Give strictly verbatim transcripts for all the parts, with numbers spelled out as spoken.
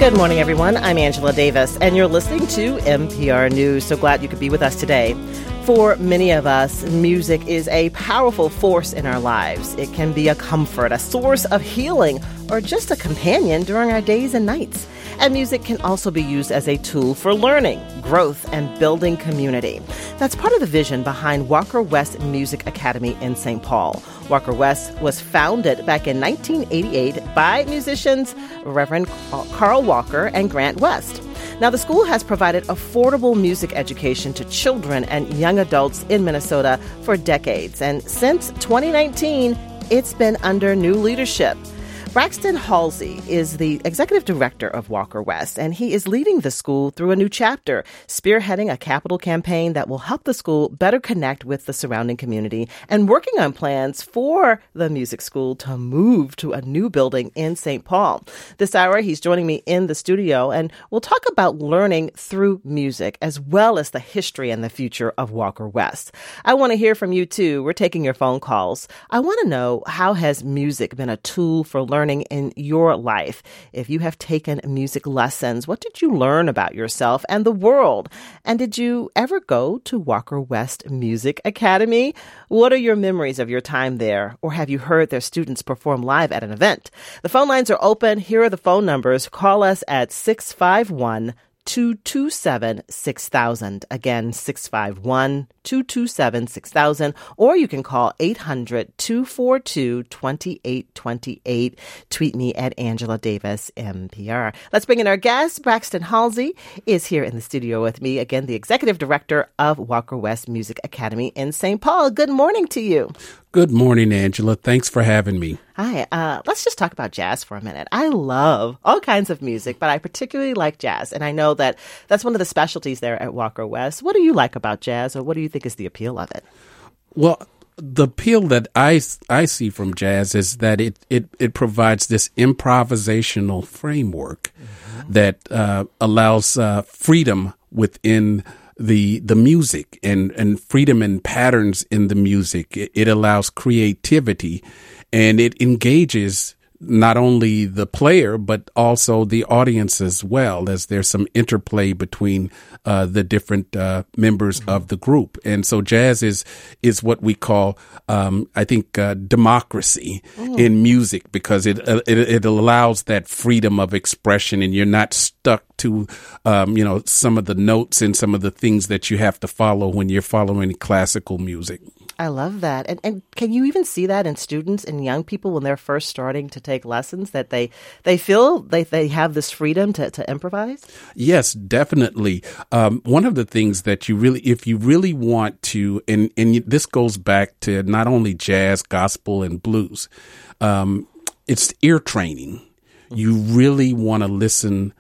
Good morning, everyone. I'm Angela Davis, and you're listening to N P R News. So glad you could be with us today. For many of us, music is a powerful force in our lives. It can be a comfort, a source of healing, or just a companion during our days and nights. And music can also be used as a tool for learning, growth, and building community. That's part of the vision behind Walker West Music Academy in Saint Paul. Walker West was founded back in nineteen eighty-eight by musicians Reverend Carl Walker and Grant West. Now, the school has provided affordable music education to children and young adults in Minnesota for decades. And since twenty nineteen, it's been under new leadership. Braxton Halsey is the executive director of Walker West, and he is leading the school through a new chapter, spearheading a capital campaign that will help the school better connect with the surrounding community and working on plans for the music school to move to a new building in Saint Paul. This hour, he's joining me in the studio, and we'll talk about learning through music as well as the history and the future of Walker West. I want to hear from you, too. We're taking your phone calls. I want to know, how has music been a tool for learning in your life? If you have taken music lessons, what did you learn about yourself and the world? And did you ever go to Walker West Music Academy? What are your memories of your time there? Or have you heard their students perform live at an event? The phone lines are open. Here are the phone numbers. Call us at six five one, two two seven, six thousand. Again, six five one, two two seven, six thousand. Or you can call eight hundred, two four two, two eight two eight. Tweet me at Angela Davis, N P R. Let's bring in our guest. Braxton Halsey is here in the studio with me. Again, the executive director of Walker West Music Academy in Saint Paul. Good morning to you. Good morning, Angela. Thanks for having me. Hi. Uh, let's just talk about jazz for a minute. I love all kinds of music, but I particularly like jazz. And I know that that's one of the specialties there at Walker West. What do you like about jazz, or what do you think is the appeal of it? Well, the appeal that I, I see from jazz is that it, it, it provides this improvisational framework mm-hmm. that uh, allows uh, freedom within the the music and, and freedom and patterns in the music. It, it allows creativity, and it engages not only the player, but also the audience as well, as there's some interplay between uh, the different uh, members mm-hmm. of the group. And so jazz is is what we call, um, I think, uh, democracy mm. in music, because it, uh, it it allows that freedom of expression, and you're not stuck to, um, you know, some of the notes and some of the things that you have to follow when you're following classical music. I love that. And and can you even see that in students and young people when they're first starting to take lessons, that they they feel they, they have this freedom to, to improvise? Yes, definitely. Um, one of the things that you really, if you really want to, and, and this goes back to not only jazz, gospel, and blues, um, it's ear training. You really want to listen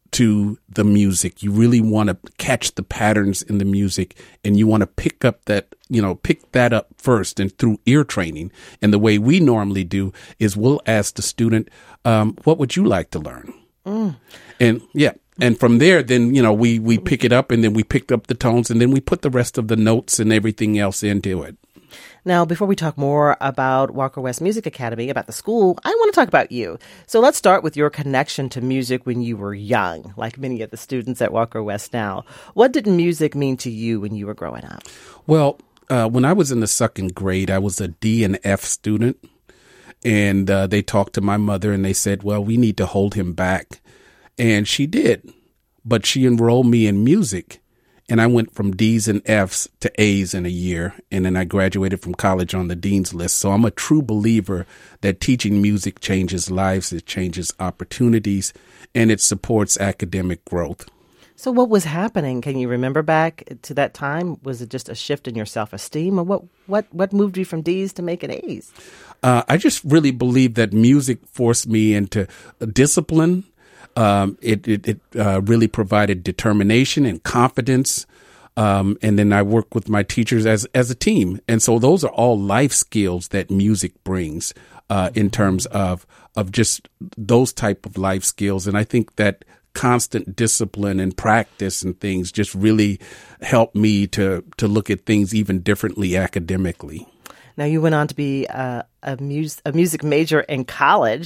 to the music. You really want to catch the patterns in the music, and you want to pick up that, you know, pick that up first, and through ear training. And the way we normally do is we'll ask the student, um, what would you like to learn? Mm. And yeah. And from there, then, you know, we, we pick it up, and then we pick up the tones, and then we put the rest of the notes and everything else into it. Now, before we talk more about Walker West Music Academy, about the school, I want to talk about you. So let's start with your connection to music when you were young, like many of the students at Walker West now. What did music mean to you when you were growing up? Well, uh, when I was in the second grade, I was a D and F student, and uh, they talked to my mother, and they said, well, we need to hold him back. And she did, but she enrolled me in music. And I went from D's and F's to A's in a year. And then I graduated from college on the dean's list. So I'm a true believer that teaching music changes lives. It changes opportunities, and it supports academic growth. So what was happening? Can you remember back to that time? Was it just a shift in your self-esteem, or what, what, what moved you from D's to making A's? Uh, I just really believe that music forced me into discipline. Um, it it, it uh, really provided determination and confidence. Um, and then I work with my teachers as as a team. And so those are all life skills that music brings uh, in terms of of just those type of life skills. And I think that constant discipline and practice and things just really helped me to to look at things even differently academically. Now, you went on to be uh, a, mus- a music major in college.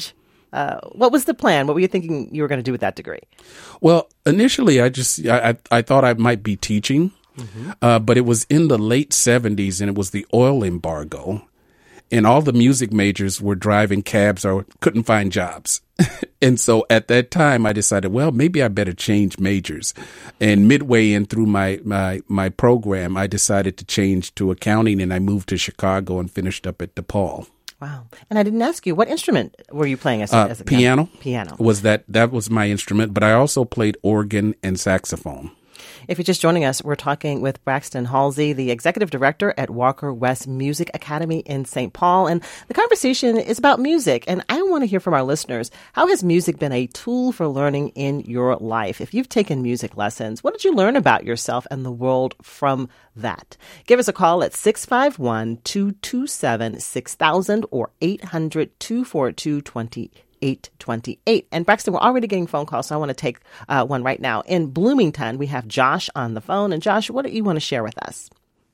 Uh, what was the plan? What were you thinking you were going to do with that degree? Well, initially, I just I, I thought I might be teaching, mm-hmm. uh, but it was in the late seventies, and it was the oil embargo, and all the music majors were driving cabs or couldn't find jobs. And so at that time, I decided, well, maybe I better change majors. And midway in through my, my, my program, I decided to change to accounting, and I moved to Chicago and finished up at DePaul. Wow. And I didn't ask you, what instrument were you playing as, uh, as a piano? Piano. Piano. Was that, that was my instrument, but I also played organ and saxophone. If you're just joining us, we're talking with Braxton Halsey, the executive director at Walker West Music Academy in Saint Paul. And the conversation is about music. And I want to hear from our listeners. How has music been a tool for learning in your life? If you've taken music lessons, what did you learn about yourself and the world from that? Give us a call at six five one, two two seven, six thousand or eight hundred, two four two, two eight two eight. And Braxton, we're already getting phone calls, so I want to take uh, one right now. In Bloomington, we have Josh on the phone. And Josh, what do you want to share with us?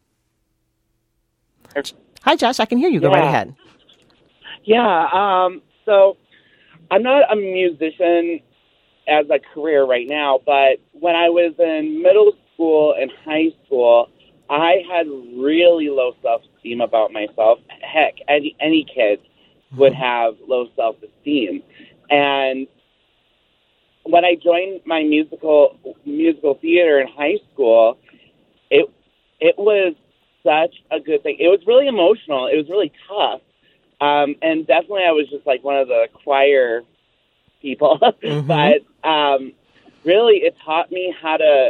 Hi, Josh. I can hear you. Go yeah. right ahead. Yeah. Um, so I'm not a musician as a career right now, but when I was in middle school and high school, I had really low self-esteem about myself. Heck, any, any kid would have low self-esteem. And when I joined my musical musical theater in high school, it it was such a good thing. It was really emotional. It was really tough. Um, and definitely I was just like one of the choir people. Mm-hmm. But um, really it taught me how to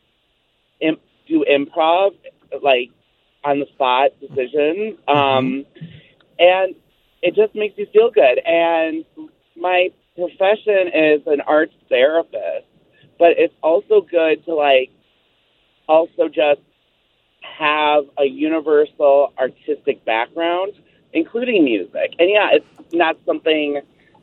imp- do improv, like on the spot decisions. Um, mm-hmm. And it just makes you feel good. And my profession is an arts therapist, but it's also good to, like, also just have a universal artistic background, including music. And, yeah, it's not something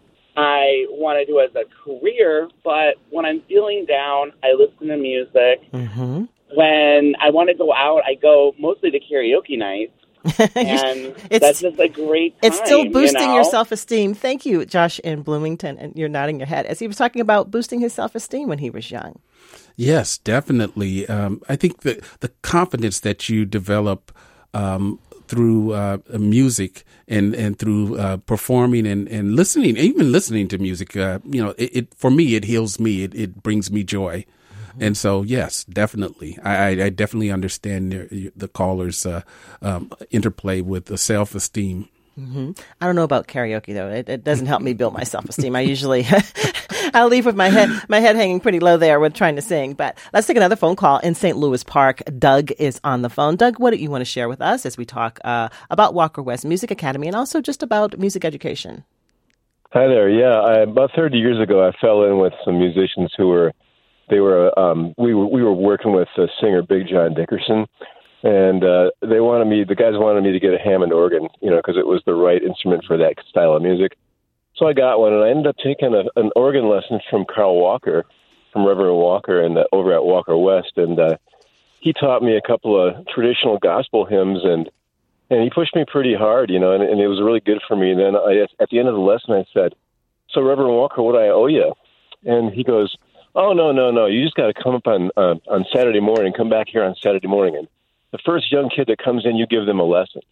I want to do as a career, but when I'm feeling down, I listen to music. Mm-hmm. When I want to go out, I go mostly to karaoke nights. And it's, that's just a great time. It's still boosting you know? your self-esteem. Thank you, Josh in Bloomington. And you're nodding your head as he was talking about boosting his self-esteem when he was young. Yes, definitely. Um, I think that the confidence that you develop um, through uh, music and, and through uh, performing and, and listening, even listening to music, uh, you know, it, it for me, it heals me. It, it brings me joy. And so, yes, definitely. I, I definitely understand the, the caller's uh, um, interplay with the self-esteem. Mm-hmm. I don't know about karaoke, though. It, it doesn't help me build my self-esteem. I usually, I'll leave with my head, my head hanging pretty low there with trying to sing. But let's take another phone call in Saint Louis Park. Doug is on the phone. Doug, what do you want to share with us as we talk uh, about Walker West Music Academy and also just about music education? Hi there. Yeah, I, about thirty years ago, I fell in with some musicians who were They were um, we were we were working with uh, singer Big John Dickerson, and uh, they wanted me. The guys wanted me to get a Hammond organ, you know, because it was the right instrument for that style of music. So I got one, and I ended up taking a, an organ lesson from Carl Walker, from Reverend Walker, and uh, over at Walker West, and uh, he taught me a couple of traditional gospel hymns, and and he pushed me pretty hard, you know, and, and it was really good for me. And then I, at the end of the lesson, I said, "So Reverend Walker, what do I owe you?" And he goes, "Oh, no, no, no. You just got to come up on uh, on Saturday morning, come back here on Saturday morning. And the first young kid that comes in, you give them a lesson."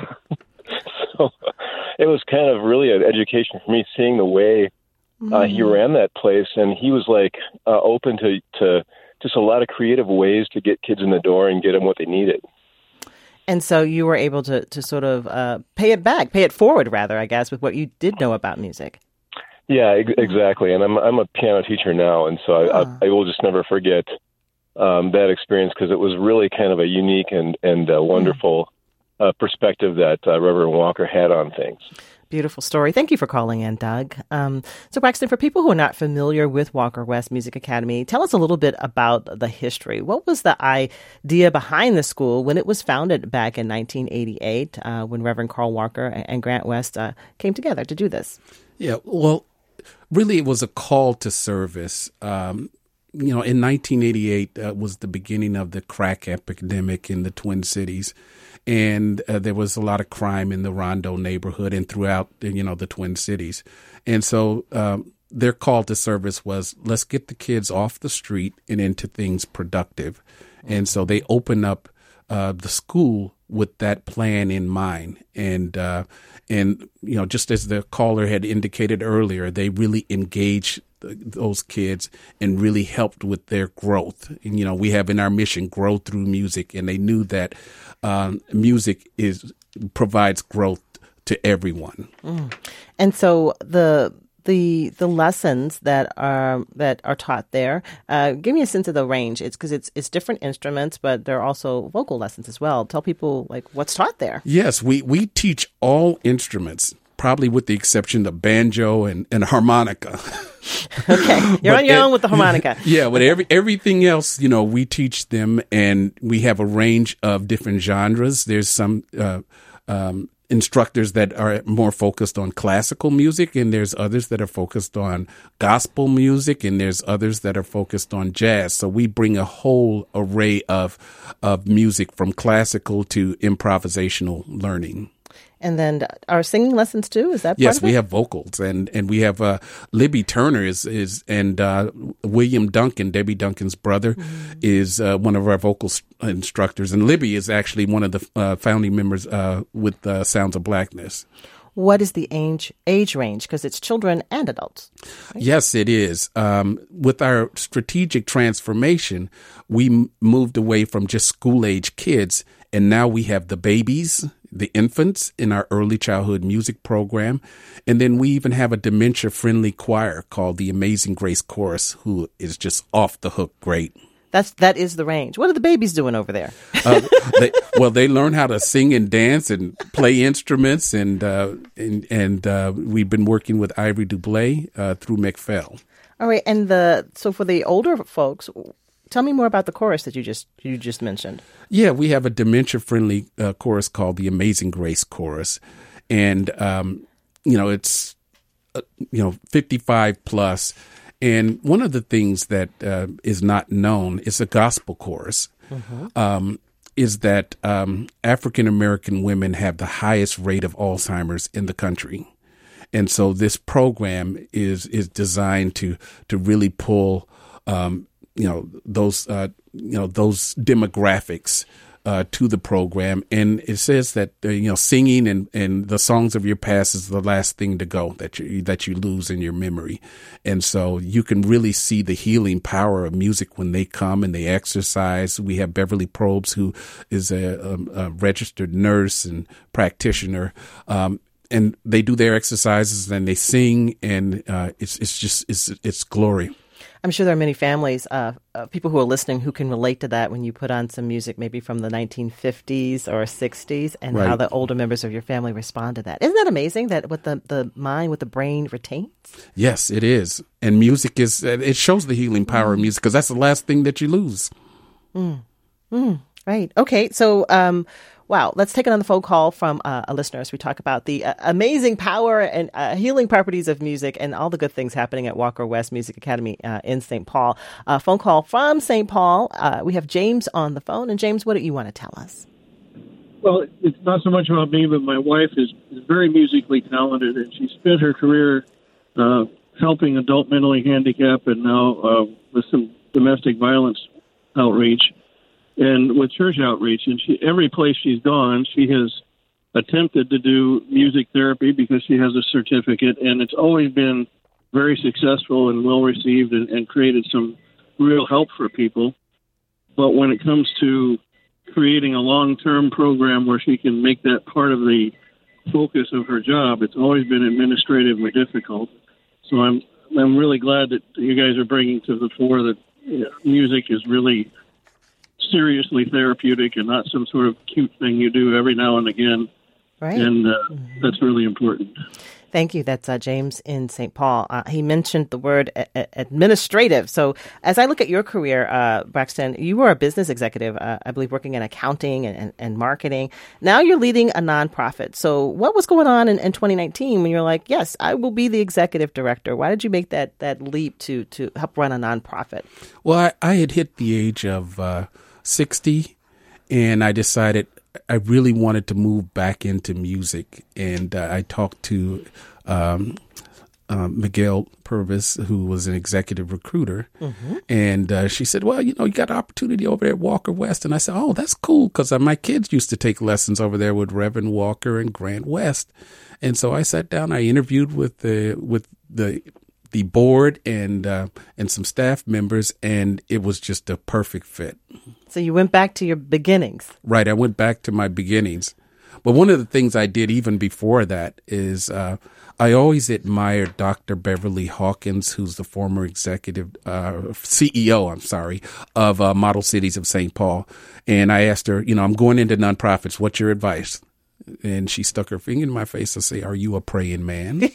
So it was kind of really an education for me, seeing the way uh, mm-hmm. he ran that place. And he was like uh, open to, to just a lot of creative ways to get kids in the door and get them what they needed. And so you were able to, to sort of uh, pay it back, pay it forward, rather, I guess, with what you did know about music. Yeah, exactly. And I'm I'm a piano teacher now, and so I, oh. I, I will just never forget um, that experience, because it was really kind of a unique and and uh, wonderful uh, perspective that uh, Reverend Walker had on things. Beautiful story. Thank you for calling in, Doug. Um, so, Braxton, for people who are not familiar with Walker West Music Academy, tell us a little bit about the history. What was the idea behind the school when it was founded back in nineteen eighty-eight, uh, when Reverend Carl Walker and Grant West uh, came together to do this? Yeah, well, really, it was a call to service. Um, you know, in nineteen eighty-eight uh, was the beginning of the crack epidemic in the Twin Cities. And uh, there was a lot of crime in the Rondo neighborhood and throughout, you know, the Twin Cities. And so um, their call to service was, let's get the kids off the street and into things productive. And so they opened up uh, the school with that plan in mind. And, uh, and you know, just as the caller had indicated earlier, they really engaged those kids and really helped with their growth. And, you know, we have in our mission, grow through music. And they knew that um, music is provides growth to everyone. Mm. And so the the the lessons that are that are taught there, uh, give me a sense of the range. It's because it's it's different instruments, but there are also vocal lessons as well. Tell people like what's taught there. Yes, we we teach all instruments, probably with the exception of banjo and, and harmonica. Okay, you're But on your it- own with the harmonica. Yeah, but every everything else, you know, we teach them, and we have a range of different genres. There's some uh, um, instructors that are more focused on classical music, and there's others that are focused on gospel music, and there's others that are focused on jazz. So we bring a whole array of of music from classical to improvisational learning. And then our singing lessons too. Is that part Yes, of we it? have vocals, and, and we have uh, Libby Turner is is and uh, William Duncan, Debbie Duncan's brother, mm-hmm. is uh, one of our vocal st- instructors, and Libby is actually one of the uh, founding members uh, with uh, Sounds of Blackness. What is the age age range? Because it's children and adults. Right? Yes, it is. Um, with our strategic transformation, we m- moved away from just school age kids, and now we have the babies, the infants in our early childhood music program. And then we even have a dementia-friendly choir called the Amazing Grace Chorus, who is just off the hook great. That's that is the range. What are the babies doing over there? uh, they, well, they learn how to sing and dance and play instruments, and uh, and, and uh, we've been working with Ivory Dublé uh, through McPhail. All right, and the so for the older folks, tell me more about the chorus that you just you just mentioned. Yeah, we have a dementia-friendly uh, chorus called the Amazing Grace Chorus, and um, you know it's uh, you know fifty-five plus. And one of the things that uh, is not known is a gospel chorus. Mm-hmm. Um, is that um, African American women have the highest rate of Alzheimer's in the country, and so this program is is designed to to really pull um, you know those uh, you know those demographics Uh, to the program. And it says that, uh, you know, singing and, and the songs of your past is the last thing to go that you, that you lose in your memory. And so you can really see the healing power of music when they come and they exercise. We have Beverly Probes, who is a, a, a registered nurse and practitioner. Um, and they do their exercises and they sing, and uh, it's, it's just, it's, it's glory. I'm sure there are many families, uh, uh, people who are listening who can relate to that when you put on some music maybe from the nineteen fifties or sixties and Right. how the older members of your family respond to that. Isn't that amazing that what the, the mind, what the brain retains? Yes, it is. And music is, it shows the healing power of music because that's the last thing that you lose. Mm. Mm. Right. Okay. So, um, wow. Let's take another phone call from uh, a listener as we talk about the uh, amazing power and uh, healing properties of music and all the good things happening at Walker West Music Academy uh, in Saint Paul. Uh, phone call from Saint Paul. Uh, we have James on the phone. And James, what do you want to tell us? Well, it's not so much about me, but my wife is, is very musically talented, and she spent her career uh, helping adult mentally handicapped and now uh, with some domestic violence outreach and with church outreach. And she, every place she's gone, she has attempted to do music therapy because she has a certificate, and it's always been very successful and well received and, and created some real help for people. But when it comes to creating a long-term program where she can make that part of the focus of her job, it's always been administratively difficult. So I'm I'm really glad that you guys are bringing to the fore that you know, music is really seriously therapeutic and not some sort of cute thing you do every now and again. Right. And uh, that's really important. Thank you. That's uh, James in Saint Paul. Uh, he mentioned the word a- a- administrative. So as I look at your career, uh, Braxton, you were a business executive, uh, I believe, working in accounting and, and, and marketing. Now you're leading a nonprofit. So what was going on in, in twenty nineteen when you're like, yes, I will be the executive director? Why did you make that that leap to, to help run a nonprofit? Well, I, I had hit the age of uh, sixty, and I decided I really wanted to move back into music, and uh, I talked to um, uh, Miguel Purvis, who was an executive recruiter, mm-hmm. and uh, she said, well, you know, you got an opportunity over there at Walker West. And I said, oh, that's cool, because uh, my kids used to take lessons over there with Reverend Walker and Grant West. And so I sat down, I interviewed with the with the the board and uh, and some staff members, and it was just a perfect fit. So you went back to your beginnings. Right. I went back to my beginnings. But one of the things I did even before that is uh, I always admired Doctor Beverly Hawkins, who's the former executive uh, C E O, I'm sorry, of uh, Model Cities of Saint Paul. And I asked her, you know, I'm going into nonprofits. What's your advice? And she stuck her finger in my face and said, are you a praying man?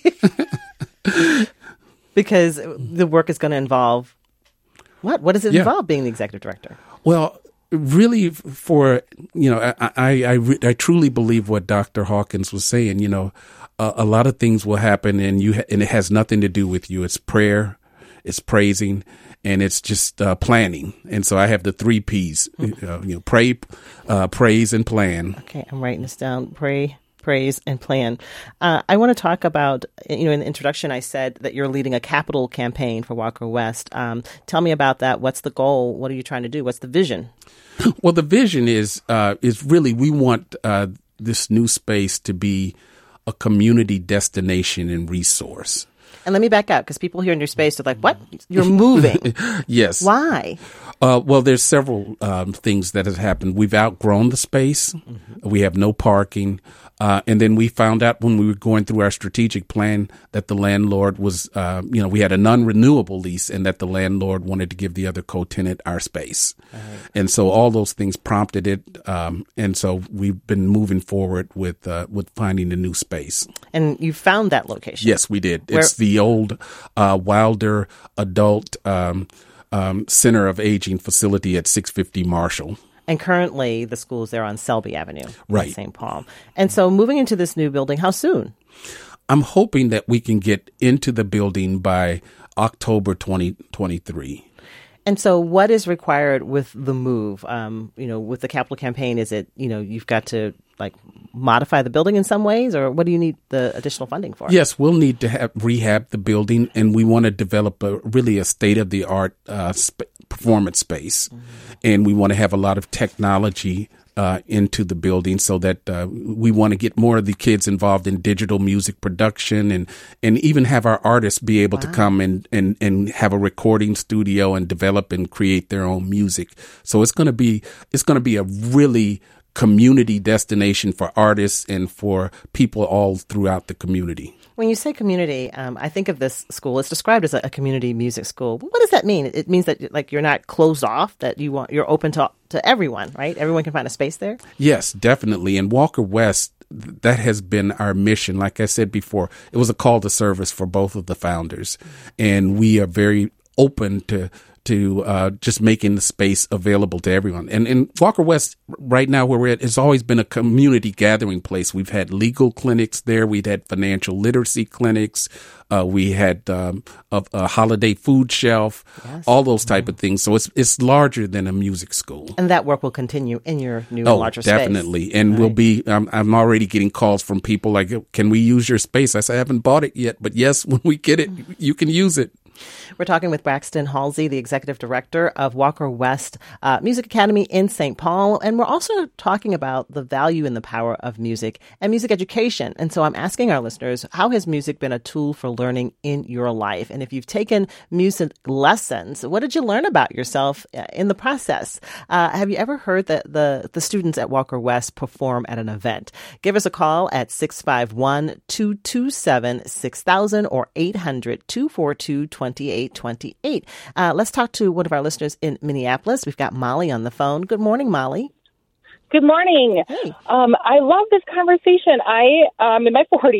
Because the work is going to involve what? What does it yeah. involve being the executive director? Well, really, for, you know, I, I, I, I truly believe what Doctor Hawkins was saying. You know, uh, a lot of things will happen and you, ha- and it has nothing to do with you. It's prayer, it's praising, and it's just uh, planning. And so I have the three P's, mm-hmm. uh, you know, pray, uh, praise, and plan. Okay. I'm writing this down. Pray, praise, and plan. Uh, I want to talk about, you know, in the introduction, I said that you're leading a capital campaign for Walker West. Um, tell me about that. What's the goal? What are you trying to do? What's the vision? Well, the vision is uh, is really we want uh, this new space to be a community destination and resource. And let me back up, because people here in your space are like, what? You're moving. Yes. Why? Uh, well, there's several um, things that have happened. We've outgrown the space. Mm-hmm. We have no parking. Uh, and then we found out when we were going through our strategic plan that the landlord was, uh, you know, we had a non-renewable lease, and that the landlord wanted to give the other co-tenant our space. Right. And so all those things prompted it. Um, and so we've been moving forward with uh, with finding a new space. And you found that location? Yes, we did. Where- It's the old uh, Wilder Adult um, um, Center of Aging facility at six fifty Marshall. And currently, the school is there on Selby Avenue right. in Saint Paul. And so moving into this new building, how soon? I'm hoping that we can get into the building by October twenty twenty-three. And so what is required with the move? Um, you know, with the capital campaign, is it, you know, you've got to like modify the building in some ways, or what do you need the additional funding for? Yes, we'll need to have rehab the building, and we want to develop a really a state of the art uh, sp- performance space. Mm-hmm. And we want to have a lot of technology uh, into the building, so that uh, we want to get more of the kids involved in digital music production, and, and even have our artists be able wow. to come and, and, and have a recording studio and develop and create their own music. So it's going to be, it's going to be a really community destination for artists and for people all throughout the community. When you say community, um, I think of this school. It's described as a, a community music school. What does that mean? It means that like you're not closed off, that you want you're open to to everyone, right? Everyone can find a space there. Yes, definitely. And Walker West, that has been our mission. Like I said before, it was a call to service for both of the founders, and we are very open to. to uh, just making the space available to everyone. And in Walker West, right now where we're at, it's always been a community gathering place. We've had legal clinics there. We've had financial literacy clinics. Uh, we had um, a, a holiday food shelf, yes. all those type mm-hmm. of things. So it's it's larger than a music school. And that work will continue in your new oh, larger definitely. space. And right. we'll be, um, I'm already getting calls from people like, can we use your space? I said, I haven't bought it yet, but yes, when we get it, you can use it. We're talking with Braxton Halsey, the executive director of Walker West uh, Music Academy in Saint Paul. And we're also talking about the value and the power of music and music education. And so I'm asking our listeners, how has music been a tool for learning in your life? And if you've taken music lessons, what did you learn about yourself in the process? Uh, have you ever heard that the, the students at Walker West perform at an event? Give us a call at six five one, two two seven, six thousand or eight hundred, two four two, two eight two eight. Uh, let's talk to one of our listeners in Minneapolis. We've got Molly on the phone. Good morning, Molly. Good morning. Hey. Um, I love this conversation. I am in my forties,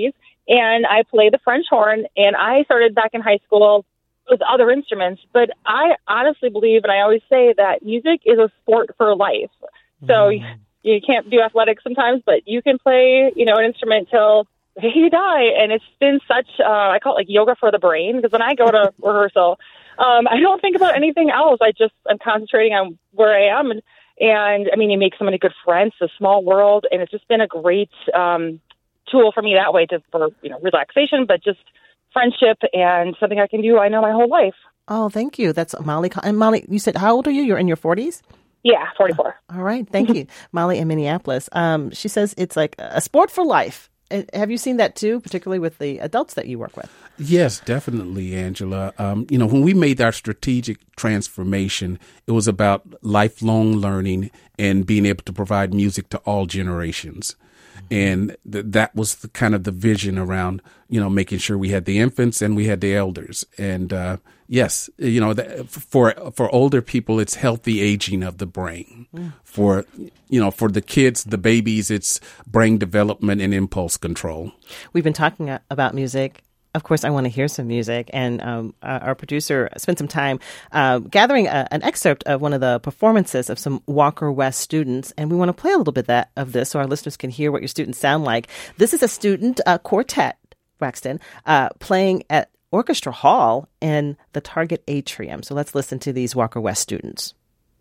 and I play the French horn, and I started back in high school with other instruments, but I honestly believe, and I always say that music is a sport for life. So mm. you can't do athletics sometimes, but you can play, you know, an instrument till you die. And it's been such, uh, I call it like yoga for the brain, because when I go to rehearsal, um, I don't think about anything else. I just, I'm concentrating on where I am. And, and I mean, you make so many good friends, it's a small world, and it's just been a great um, tool for me that way to, for, you know, relaxation, but just friendship and something I can do, I know, my whole life. Oh, thank you. That's Molly. And Molly, you said, how old are you? You're in your forties? Yeah, forty-four. Uh, all right. Thank you. Molly in Minneapolis. Um, she says it's like a sport for life. Uh, have you seen that too, particularly with the adults that you work with? Yes, definitely, Angela. Um, you know, when we made our strategic transformation, it was about lifelong learning and being able to provide music to all generations. And th- that was the kind of the vision around, you know, making sure we had the infants and we had the elders. And uh, yes, you know, the, for for older people, it's healthy aging of the brain. Mm. For, you know, for the kids, the babies, it's brain development and impulse control. We've been talking about music. Of course, I want to hear some music. And um, our producer spent some time uh, gathering a, an excerpt of one of the performances of some Walker West students. And we want to play a little bit that, of this so our listeners can hear what your students sound like. This is a student uh, quartet, Braxton, uh, playing at Orchestra Hall in the Target Atrium. So let's listen to these Walker West students.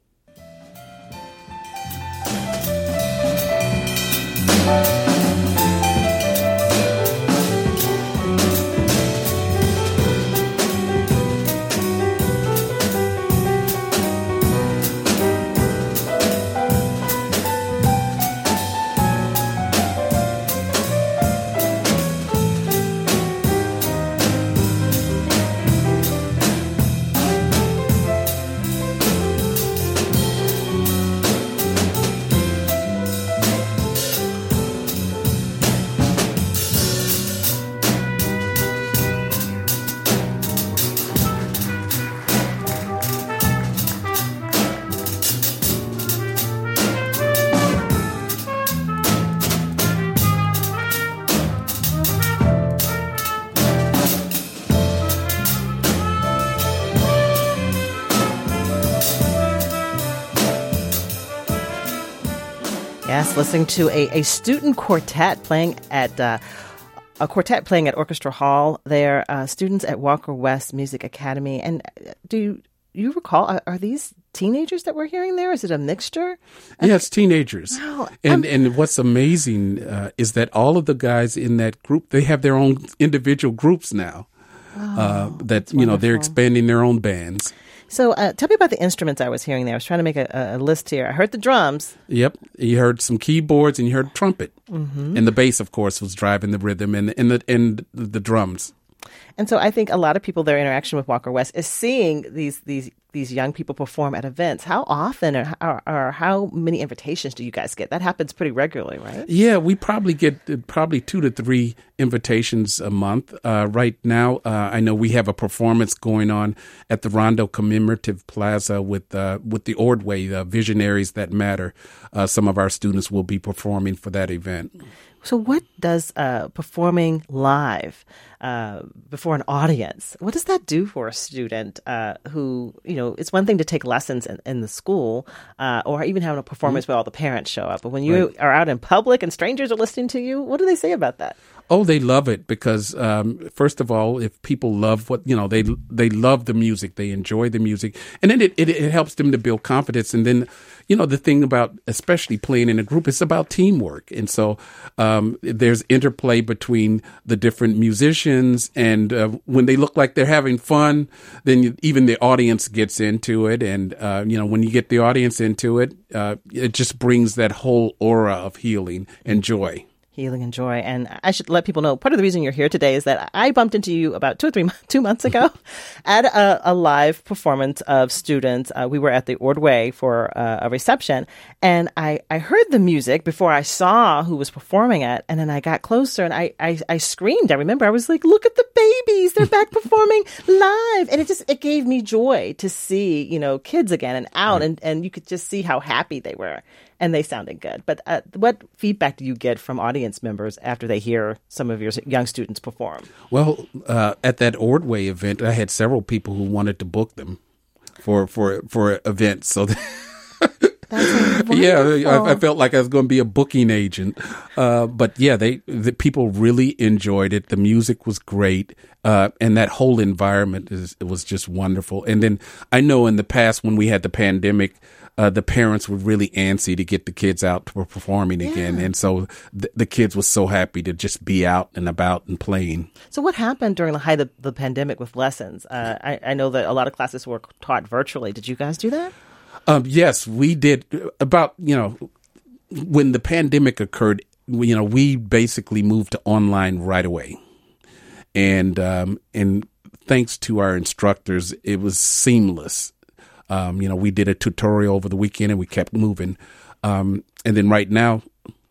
Yes, listening to a, a student quartet playing at uh, a quartet playing at Orchestra Hall. They're uh, students at Walker West Music Academy. And do you, you recall, are, are these teenagers that we're hearing there? Is it a mixture? Yeah, it's teenagers. Wow. And and what's amazing uh, is that all of the guys in that group, they have their own individual groups now. Oh, uh, that, you know, they're expanding their own bands. So uh, tell me about the instruments I was hearing there. I was trying to make a, a list here. I heard the drums. Yep. You heard some keyboards and you heard trumpet. Mm-hmm. And the bass, of course, was driving the rhythm and, and, the, and the drums. And so I think a lot of people, their interaction with Walker West is seeing these these these young people perform at events. How often or, or, or how many invitations do you guys get? That happens pretty regularly, right? Yeah, we probably get uh, probably two to three invitations a month. Uh, right now, uh, I know we have a performance going on at the Rondo Commemorative Plaza with uh, with the Ordway, uh, Visionaries That Matter. Uh, some of our students will be performing for that event. So what does uh, performing live uh, before an audience, what does that do for a student uh, who, you know, it's one thing to take lessons in, in the school uh, or even having a performance mm-hmm. where all the parents show up. But when you right. are out in public and strangers are listening to you, what do they say about that? Oh, they love it because, um, first of all, if people love what, you know, they they love the music, they enjoy the music, and then it, it, it helps them to build confidence. And then, you know, the thing about especially playing in a group, it's about teamwork. And so um, there's interplay between the different musicians. And uh, when they look like they're having fun, then you, even the audience gets into it. And, uh, you know, when you get the audience into it, uh, it just brings that whole aura of healing and joy. Healing and joy. And I should let people know, part of the reason you're here today is that I bumped into you about two or three, two months ago at a, a live performance of students. Uh, we were at the Ordway for uh, a reception, and I, I heard the music before I saw who was performing it, and then I got closer, and I, I, I screamed. I remember I was like, look at the babies. They're back performing live. And it just, it gave me joy to see, you know, kids again and out, right. and, and you could just see how happy they were. and they sounded good. But uh, what feedback do you get from audience members after they hear some of your young students perform? Well, uh, at that Ordway event, I had several people who wanted to book them for for for events. So. Yeah, I, I felt like I was going to be a booking agent. Uh, but yeah, they the people really enjoyed it. The music was great, uh, and that whole environment is it was just wonderful. And then I know in the past when we had the pandemic, uh, the parents were really antsy to get the kids out to performing yeah. again, and so th- the kids were so happy to just be out and about and playing. So what happened during the height of the pandemic with lessons? Uh, I, I know that a lot of classes were taught virtually. Did you guys do that? Um, yes, we did. About, you know, when the pandemic occurred, you know, we basically moved to online right away. And um, and thanks to our instructors, it was seamless. Um, you know, we did a tutorial over the weekend and we kept moving. Um, and then right now,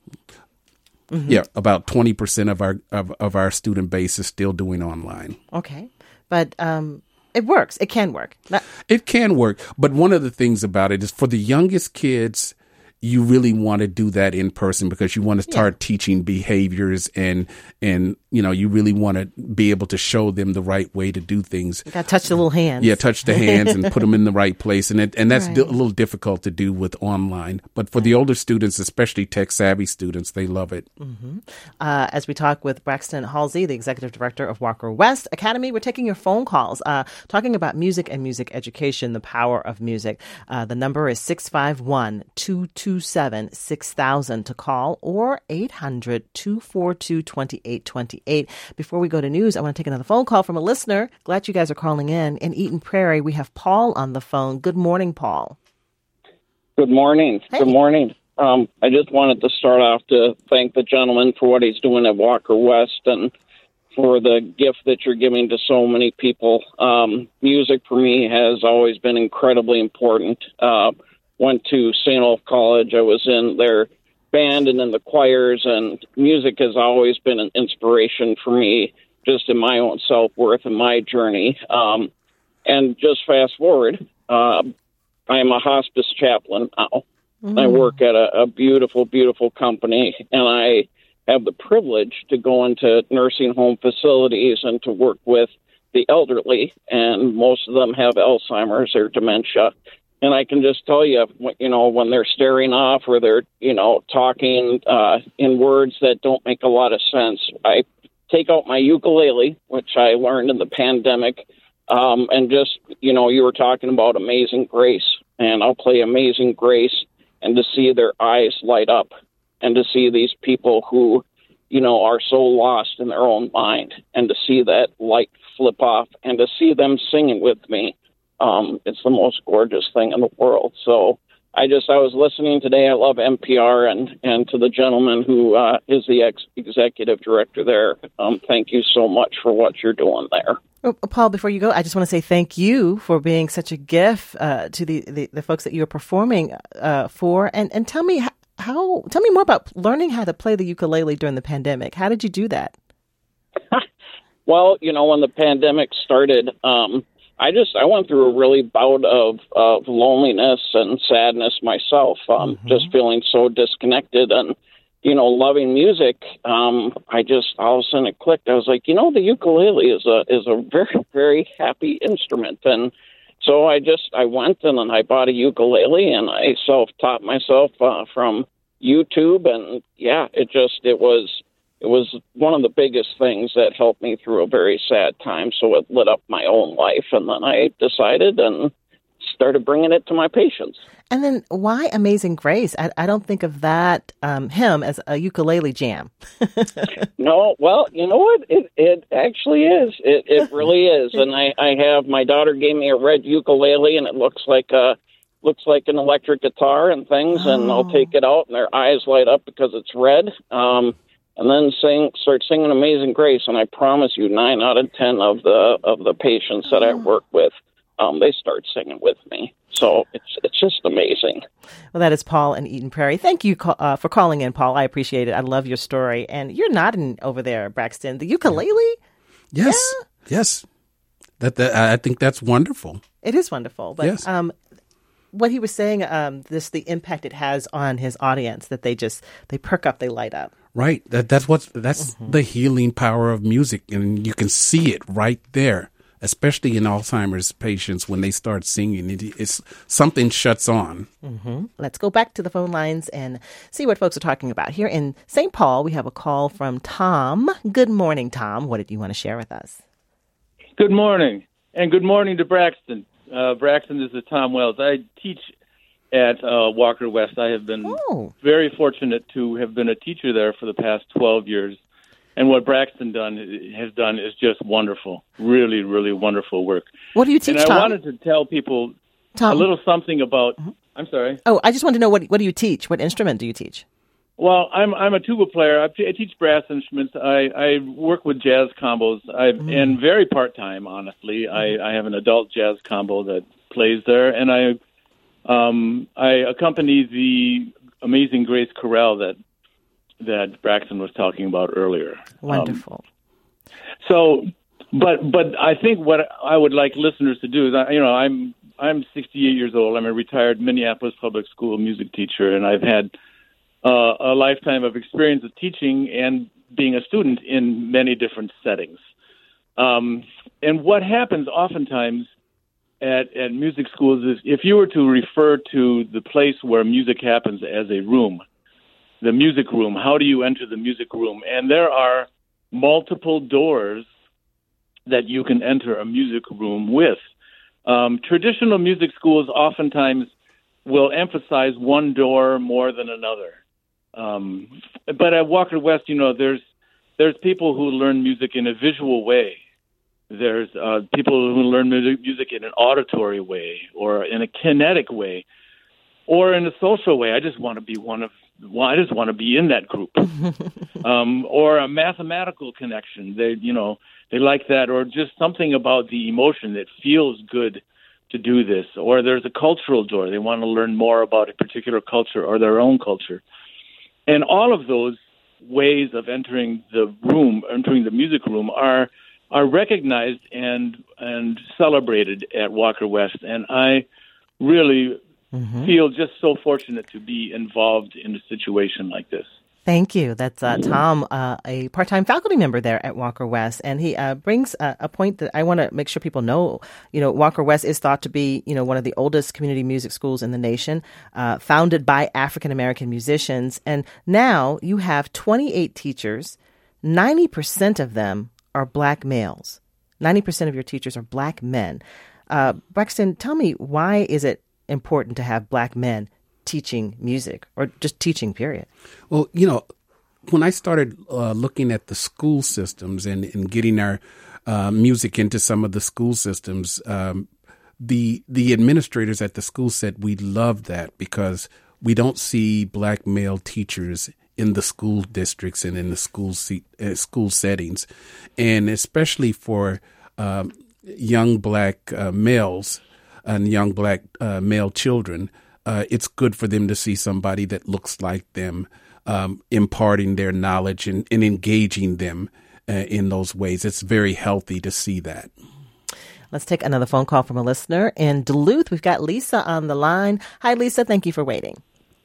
mm-hmm. yeah, about twenty percent of our of, of our student base is still doing online. Okay. But um it works. It can work. Not- it can work. But one of the things about it is for the youngest kids, you really want to do that in person because you want to start yeah. teaching behaviors and, and, you know, you really want to be able to show them the right way to do things. You got to touch the little hands. Yeah, touch the hands and put them in the right place. And it, and that's right. di- a little difficult to do with online. But for the older students, especially tech-savvy students, they love it. Mm-hmm. Uh, as we talk with Braxton Halsey, the executive director of Walker West Academy, we're taking your phone calls, uh, talking about music and music education, the power of music. Uh, the number is six five one, two two seven, six thousand to call or eight hundred, two four two, two eight two eight. Before we go to news, I want to take another phone call from a listener. Glad you guys are calling in. In Eden Prairie, we have Paul on the phone. Good morning, Paul. Good morning. Hey. Good morning. Um, I just wanted to start off to thank the gentleman for what he's doing at Walker West and for the gift that you're giving to so many people. Um, music for me has always been incredibly important. Uh, went to Saint Olaf College. I was in their band and in the choirs, and music has always been an inspiration for me, just in my own self-worth and my journey. Um, and just fast forward, uh, I am a hospice chaplain now. Mm. I work at a, a beautiful, beautiful company, and I have the privilege to go into nursing home facilities and to work with the elderly, and most of them have Alzheimer's or dementia. And I can just tell you, you know, when they're staring off or they're, you know, talking uh, in words that don't make a lot of sense, I take out my ukulele, which I learned in the pandemic, um, and just, you know, you were talking about Amazing Grace, and I'll play Amazing Grace, and to see their eyes light up, and to see these people who, you know, are so lost in their own mind, and to see that light flip off, and to see them singing with me. Um, it's the most gorgeous thing in the world. So I just, I was listening today. I love N P R, and, and to the gentleman who uh, is the ex- executive director there. Um, thank you so much for what you're doing there. Oh, Paul, before you go, I just want to say thank you for being such a gift uh, to the, the, the folks that you're performing uh, for. And, and tell me how, tell me more about learning how to play the ukulele during the pandemic. How did you do that? Well, you know, when the pandemic started, um, I just, I went through a really bout of, of loneliness and sadness myself, um, mm-hmm. just feeling so disconnected and, you know, loving music. Um, I just, all of a sudden it clicked. I was like, you know, the ukulele is a, is a very, very happy instrument. And so I just, I went and then I bought a ukulele and I self-taught myself uh, from YouTube. And yeah, it just, it was, It was one of the biggest things that helped me through a very sad time, so it lit up my own life, and then I decided and started bringing it to my patients. And then why Amazing Grace? I, I don't think of that um, hymn as a ukulele jam. No, well, you know what? It it actually is. It it really is. And I, I have, my daughter gave me a red ukulele, and it looks like a looks like an electric guitar and things, oh. and I'll take it out, and their eyes light up because it's red. Um And then sing, start singing Amazing Grace, and I promise you, nine out of ten of the of the patients that I work with, um, they start singing with me. So it's it's just amazing. Well, that is Paul in Eden Prairie. Thank you uh, for calling in, Paul. I appreciate it. I love your story, and you're nodding over there, Braxton. The ukulele? Yes, yeah. yes. That, that I think that's wonderful. It is wonderful, but yes. um, what he was saying, um, this the impact it has on his audience, that they just, they perk up, they light up. Right. That, that's what, that's mm-hmm. the healing power of music. And you can see it right there, especially in Alzheimer's patients when they start singing. It, it's something shuts on. Mm-hmm. Let's go back to the phone lines and see what folks are talking about. Here in Saint Paul, we have a call from Tom. Good morning, Tom. What did you want to share with us? Good morning. And good morning to Braxton. Uh, Braxton, this is Tom Wells. I teach at uh, Walker West. I have been oh. very fortunate to have been a teacher there for the past twelve years. And what Braxton done has done is just wonderful, really, really wonderful work. What do you teach, And I Tom? wanted to tell people Tom. a little something about, mm-hmm. I'm sorry. Oh, I just want to know, what what do you teach? What instrument do you teach? Well, I'm I'm a tuba player. I, I teach brass instruments. I, I work with jazz combos, I, mm. and very part-time, honestly. Mm. I, I have an adult jazz combo that plays there, and I um, I accompany the Amazing Grace chorale that that Braxton was talking about earlier. Wonderful. Um, so, but but I think what I would like listeners to do is, I, you know, I'm I'm sixty-eight years old. I'm a retired Minneapolis public school music teacher, and I've had Uh, a lifetime of experience of teaching and being a student in many different settings. Um, and what happens oftentimes at, at music schools is, if you were to refer to the place where music happens as a room, the music room, how do you enter the music room? And there are multiple doors that you can enter a music room with. Um, traditional music schools oftentimes will emphasize one door more than another. Um, but at Walker West, you know, there's there's people who learn music in a visual way. There's uh, people who learn music in an auditory way, or in a kinetic way, or in a social way. I just want to be one of. Well, I just want to be in that group. um, or a mathematical connection. They, you know, they like that, or just something about the emotion that feels good to do this. Or there's a cultural door. They want to learn more about a particular culture or their own culture. And all of those ways of entering the room, entering the music room, are are recognized and and celebrated at Walker West. And I really mm-hmm. feel just so fortunate to be involved in a situation like this. Thank you. That's uh, Tom, uh, a part-time faculty member there at Walker West. And he uh, brings uh, a point that I want to make sure people know. You know, Walker West is thought to be, you know, one of the oldest community music schools in the nation, uh, founded by African-American musicians. And now you have twenty-eight teachers. ninety percent of them are Black males. ninety percent of your teachers are Black men. Uh, Braxton, tell me, why is it important to have Black men teaching music, or just teaching, period? Well, you know, when I started uh, looking at the school systems and, and getting our uh, music into some of the school systems, um, the the administrators at the school said we love that because we don't see Black male teachers in the school districts and in the school se- uh, school settings, and especially for um, young Black uh, males and young Black uh, male children. Uh, it's good for them to see somebody that looks like them, um, imparting their knowledge and, and engaging them uh, in those ways. It's very healthy to see that. Let's take another phone call from a listener in Duluth. We've got Lisa on the line. Hi, Lisa. Thank you for waiting.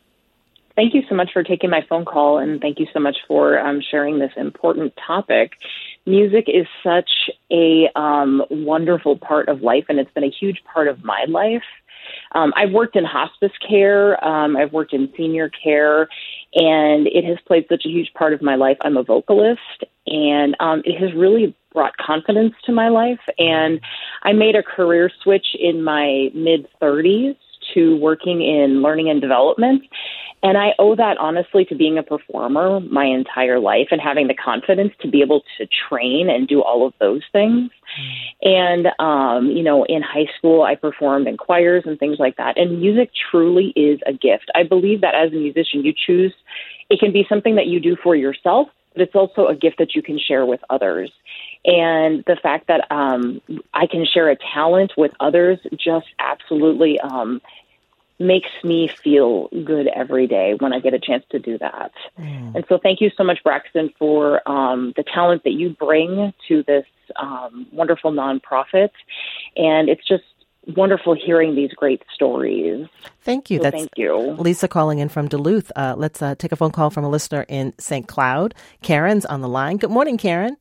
Thank you so much for taking my phone call, and thank you so much for um, sharing this important topic. Music is such a um, wonderful part of life, and it's been a huge part of my life. Um, I've worked in hospice care. Um, I've worked in senior care, and it has played such a huge part of my life. I'm a vocalist, and um, it has really brought confidence to my life. And I made a career switch in my mid-thirties to working in learning and development. And I owe that, honestly, to being a performer my entire life and having the confidence to be able to train and do all of those things. And, um, you know, in high school, I performed in choirs and things like that. And music truly is a gift. I believe that as a musician, you choose, it can be something that you do for yourself, but it's also a gift that you can share with others. And the fact that um, I can share a talent with others just absolutely um makes me feel good every day when I get a chance to do that. Mm. And so thank you so much, Braxton, for um, the talent that you bring to this um, wonderful nonprofit. And it's just wonderful hearing these great stories. Thank you. So That's thank you. Lisa calling in from Duluth. Uh, let's uh, take a phone call from a listener in Saint Cloud. Karen's on the line. Good morning, Karen.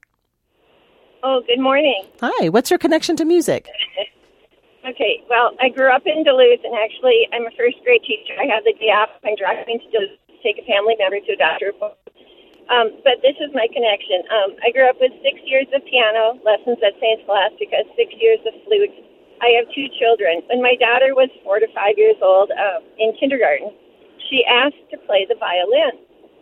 Oh, good morning. Hi. What's your connection to music? Okay, well, I grew up in Duluth, and actually, I'm a first grade teacher. I have the day off. I'm driving to Duluth to take a family member to a doctor appointment. Um, but this is my connection. Um, I grew up with six years of piano lessons at Saint Scholastica, six years of flute. I have two children. When my daughter was four to five years old um, in kindergarten, she asked to play the violin.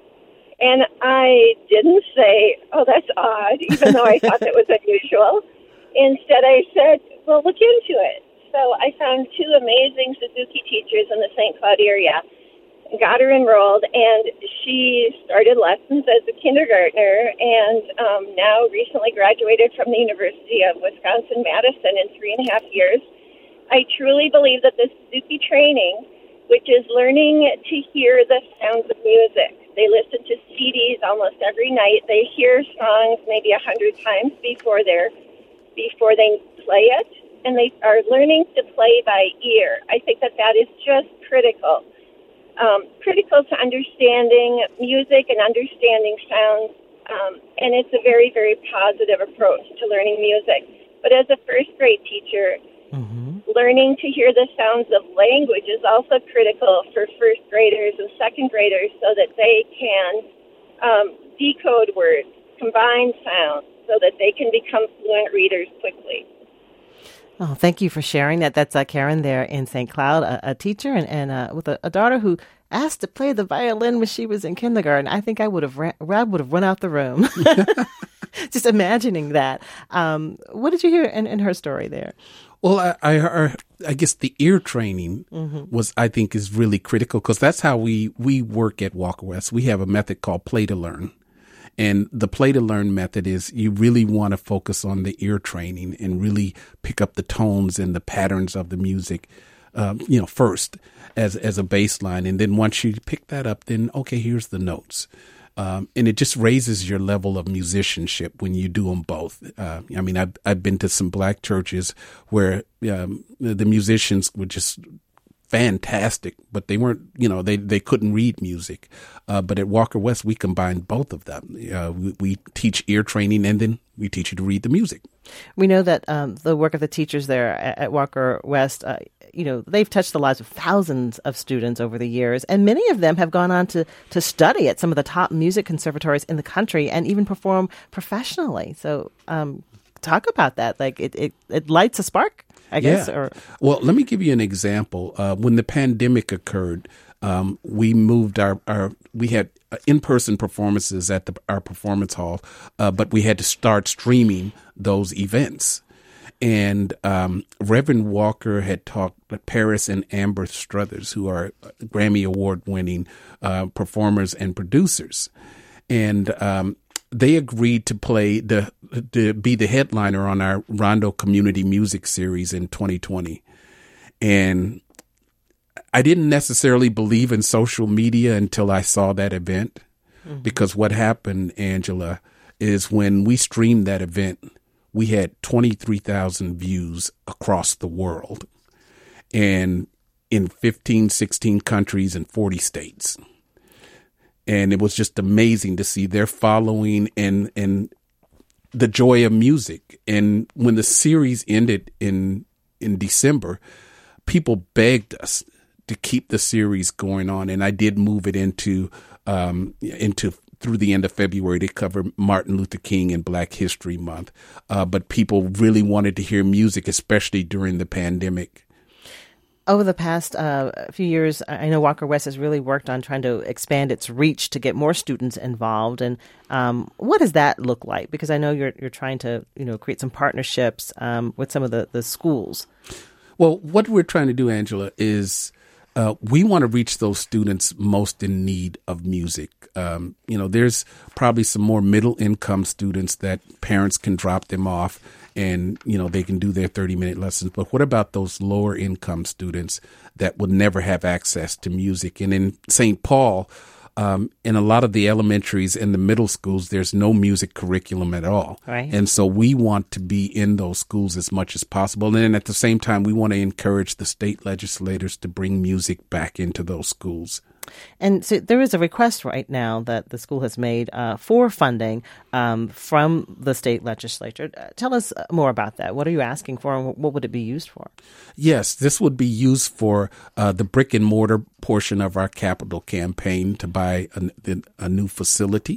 And I didn't say, oh, that's odd, even though I thought that was unusual. Instead, I said, well, look into it. So I found two amazing Suzuki teachers in the Saint Cloud area, got her enrolled, and she started lessons as a kindergartner and um, now recently graduated from the University of Wisconsin-Madison in three and a half years. I truly believe that the Suzuki training, which is learning to hear the sounds of music, they listen to C Ds almost every night. They hear songs maybe a hundred times before they're before they play it, and they are learning to play by ear. I think that that is just critical. Um, critical to understanding music and understanding sounds, um, and it's a very, very positive approach to learning music. But as a first grade teacher, mm-hmm. learning to hear the sounds of language is also critical for first graders and second graders so that they can um, decode words, combine sounds, so that they can become fluent readers quickly. Oh, thank you for sharing that. That's uh, Karen there in Saint Cloud, a, a teacher and, and uh, with a, a daughter who asked to play the violin when she was in kindergarten. I think I would have ran, Rob would have run out the room. Just imagining that. Um, what did you hear in, in her story there? Well, I, I, I guess the ear training mm-hmm. was, I think, is really critical because that's how we, we work at Walker West. We have a method called Play to Learn. And the play to learn method is you really want to focus on the ear training and really pick up the tones and the patterns of the music, um, you know, first as as a baseline. And then once you pick that up, then, okay, here's the notes. Um, and it just raises your level of musicianship when you do them both. Uh, I mean, I've, I've been to some black churches where um, the musicians were just fantastic, but they weren't, you know, they, they couldn't read music. Uh, but at Walker West, we combined both of them. Uh, we, we teach ear training and then we teach you to read the music. We know that um, the work of the teachers there at, at Walker West, uh, you know, they've touched the lives of thousands of students over the years, and many of them have gone on to, to study at some of the top music conservatories in the country and even perform professionally. So um, talk about that. Like it, it, it lights a spark. I guess. Yeah. Or well, let me give you an example. Uh, when the pandemic occurred, um, we moved our, our we had in-person performances at the, our performance hall, uh, but we had to start streaming those events. And um, Reverend Walker had talked to Paris and Amber Struthers, who are Grammy Award-winning uh, performers and producers, and um, they agreed to play the to be the headliner on our Rondo Community Music Series in twenty twenty. And I didn't necessarily believe in social media until I saw that event, mm-hmm. because what happened, Angela, is when we streamed that event, we had twenty-three thousand views across the world and in fifteen, sixteen countries and forty states. And it was just amazing to see their following and, and the joy of music. And when the series ended in, in December, people begged us to keep the series going on. And I did move it into, um, into through the end of February to cover Martin Luther King and Black History Month. Uh, but people really wanted to hear music, especially during the pandemic. Over the past uh, few years, I know Walker West has really worked on trying to expand its reach to get more students involved. And um, what does that look like? Because I know you're you're trying to, you know, create some partnerships um, with some of the, the schools. Well, what we're trying to do, Angela, is uh, we want to reach those students most in need of music. Um, you know, there's probably some more middle income students that parents can drop them off and, you know, they can do their thirty minute lessons. But what about those lower income students that would never have access to music? And in Saint Paul, um, in a lot of the elementaries and the middle schools, there's no music curriculum at all. Right. And so we want to be in those schools as much as possible. And then at the same time, we want to encourage the state legislators to bring music back into those schools. And so there is a request right now that the school has made uh, for funding um, from the state legislature. Uh, tell us more about that. What are you asking for, and what would it be used for? Yes, this would be used for uh, the brick and mortar portion of our capital campaign to buy a, a new facility.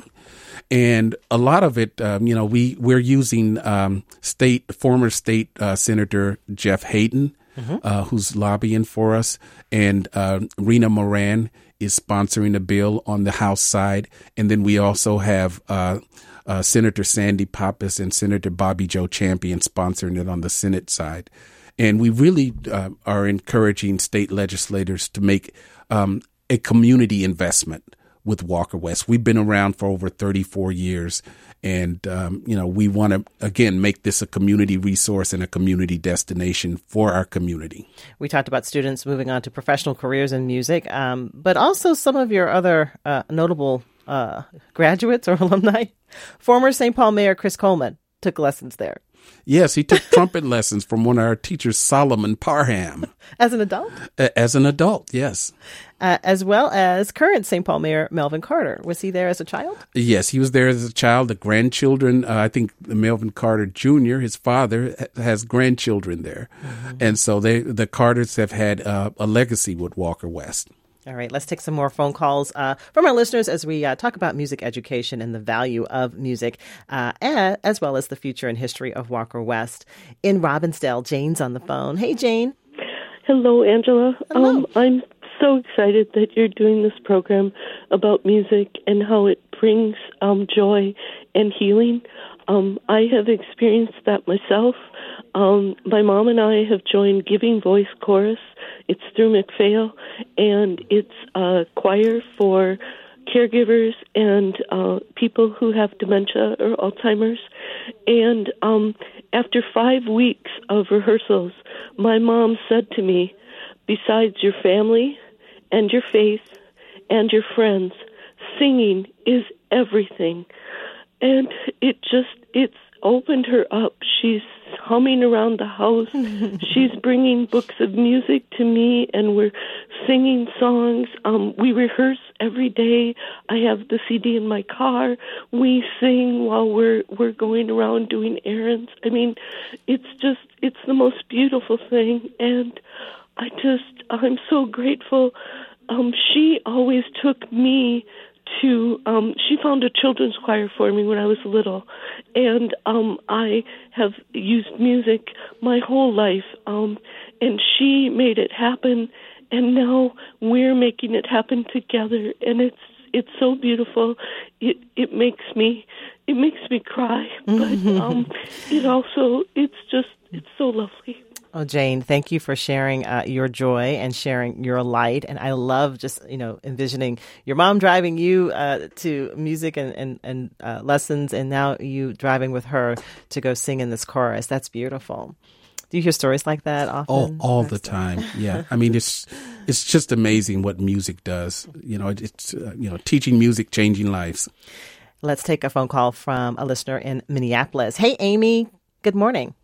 And a lot of it, um, you know, we, we're using um, state former state uh, Senator Jeff Hayden, mm-hmm. uh, who's lobbying for us, and uh, Rena Moran is sponsoring a bill on the House side. And then we also have uh, uh, Senator Sandy Pappas and Senator Bobby Joe Champion sponsoring it on the Senate side. And we really uh, are encouraging state legislators to make um, a community investment with Walker West. We've been around for over thirty-four years. And, um, you know, we want to, again, make this a community resource and a community destination for our community. We talked about students moving on to professional careers in music, um, but also some of your other uh, notable uh, graduates or alumni. Former Saint Paul Mayor Chris Coleman took lessons there. Yes, he took trumpet lessons from one of our teachers, Solomon Parham. As an adult? Uh, as an adult, yes. Uh, as well as current Saint Paul Mayor Melvin Carter. Was he there as a child? Yes, he was there as a child. The grandchildren, uh, I think Melvin Carter Junior, his father, ha- has grandchildren there. Mm-hmm. And so they, the Carters have had uh, a legacy with Walker West. All right, let's take some more phone calls uh, from our listeners as we uh, talk about music education and the value of music, uh, as well as the future and history of Walker West. In Robbinsdale, Jane's on the phone. Hey, Jane. Hello, Angela. Hello. Um, I'm so excited that you're doing this program about music and how it brings um, joy and healing. Um, I have experienced that myself. Um, my mom and I have joined Giving Voice Chorus. It's through McPhail, and it's a choir for caregivers and uh, people who have dementia or Alzheimer's. And um, after five weeks of rehearsals, my mom said to me, besides your family and your faith and your friends, singing is everything. And it just, it's opened her up. She's humming around the house. She's bringing books of music to me, and we're singing songs. Um, we rehearse every day. I have the C D in my car. We sing while we're we're going around doing errands. I mean, it's just, it's the most beautiful thing, and I just, I'm so grateful. Um, she always took me to, um, she found a children's choir for me when I was little, and um, I have used music my whole life, um, and she made it happen, and now we're making it happen together, and it's it's so beautiful. It it makes me it makes me cry, but um, it also it's just it's so lovely. Oh, Jane, thank you for sharing uh, your joy and sharing your light. And I love just, you know, envisioning your mom driving you uh, to music and, and, and uh, lessons, and now you driving with her to go sing in this chorus. That's beautiful. Do you hear stories like that often? All, all the time, yeah. I mean, it's it's just amazing what music does. You know, it's, uh, you know, teaching music, changing lives. Let's take a phone call from a listener in Minneapolis. Hey, Amy, good morning.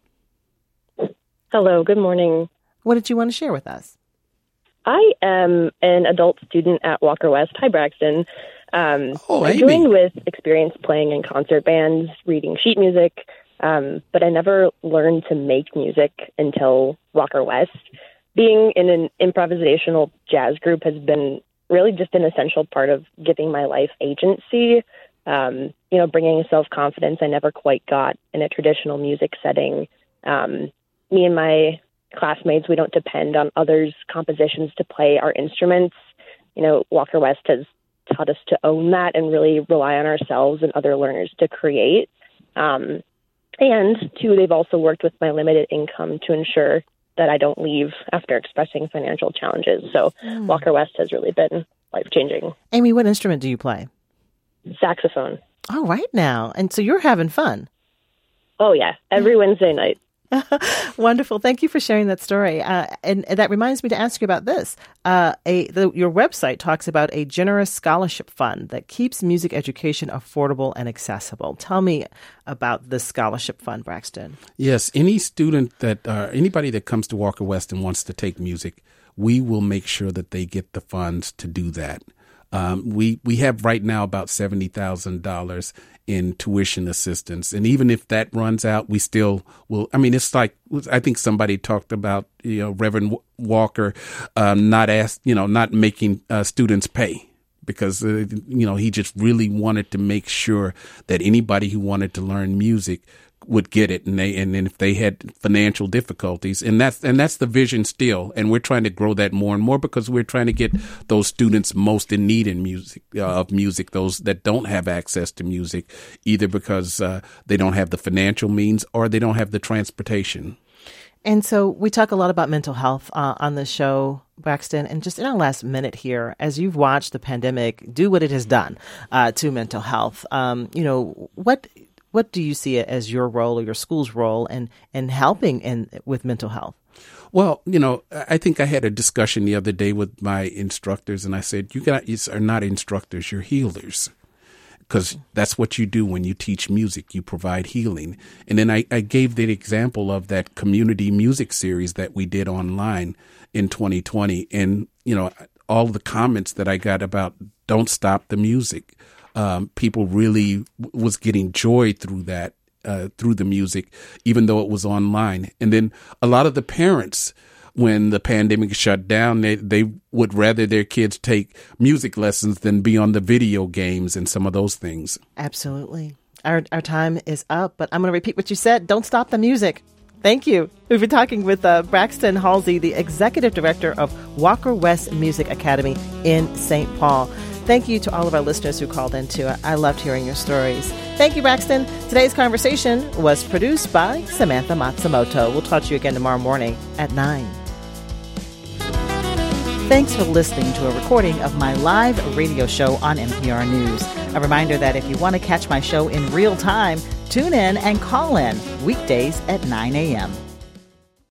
Hello, good morning. What did you want to share with us? I am an adult student at Walker West. Hi, Braxton. Um, oh, I Amy. joined with experience playing in concert bands, reading sheet music, um, but I never learned to make music until Walker West. Being in an improvisational jazz group has been really just an essential part of giving my life agency, um, you know, bringing self-confidence I never quite got in a traditional music setting. Um Me and my classmates, we don't depend on others' compositions to play our instruments. You know, Walker West has taught us to own that and really rely on ourselves and other learners to create. Um, and, two, they've also worked with my limited income to ensure that I don't leave after expressing financial challenges. So mm. Walker West has really been life-changing. Amy, what instrument do you play? Saxophone. Oh, right now. And so you're having fun. Oh, yeah. Every Wednesday night. Wonderful. Thank you for sharing that story. Uh, and, and that reminds me to ask you about this. Uh, a the, your website talks about a generous scholarship fund that keeps music education affordable and accessible. Tell me about this scholarship fund, Braxton. Yes, any student that, uh, anybody that comes to Walker West and wants to take music, we will make sure that they get the funds to do that. Um, we, we have right now about seventy thousand dollars in tuition assistance. And even if that runs out, we still will. I mean, it's like, I think somebody talked about, you know, Reverend Walker, um, not ask, you know, not making uh, students pay because, uh, you know, he just really wanted to make sure that anybody who wanted to learn music would get it, and they and, and if they had financial difficulties, and that's and that's the vision still, and we're trying to grow that more and more because we're trying to get those students most in need in music uh, of music, those that don't have access to music, either because uh, they don't have the financial means or they don't have the transportation. And so we talk a lot about mental health uh, on the show, Braxton, and just in our last minute here, as you've watched the pandemic do what it has done uh, to mental health, um, you know, what. What do you see as your role or your school's role in, in helping in with mental health? Well, you know, I think I had a discussion the other day with my instructors, and I said, you guys are not instructors, you're healers. Because that's what you do when you teach music. You provide healing. And then I, I gave the example of that community music series that we did online in twenty twenty. And, you know, all the comments that I got about don't stop the music. Um, people really w- was getting joy through that, uh, through the music, even though it was online. And then a lot of the parents, when the pandemic shut down, they, they would rather their kids take music lessons than be on the video games and some of those things. Absolutely. Our, our time is up, but I'm going to repeat what you said. Don't stop the music. Thank you. We've been talking with uh, Braxton Halsey, the executive director of Walker West Music Academy in Saint Paul. Thank you to all of our listeners who called in, too. I loved hearing your stories. Thank you, Braxton. Today's conversation was produced by Samantha Matsumoto. We'll talk to you again tomorrow morning at nine. Thanks for listening to a recording of my live radio show on N P R News. A reminder that if you want to catch my show in real time, tune in and call in weekdays at nine a.m.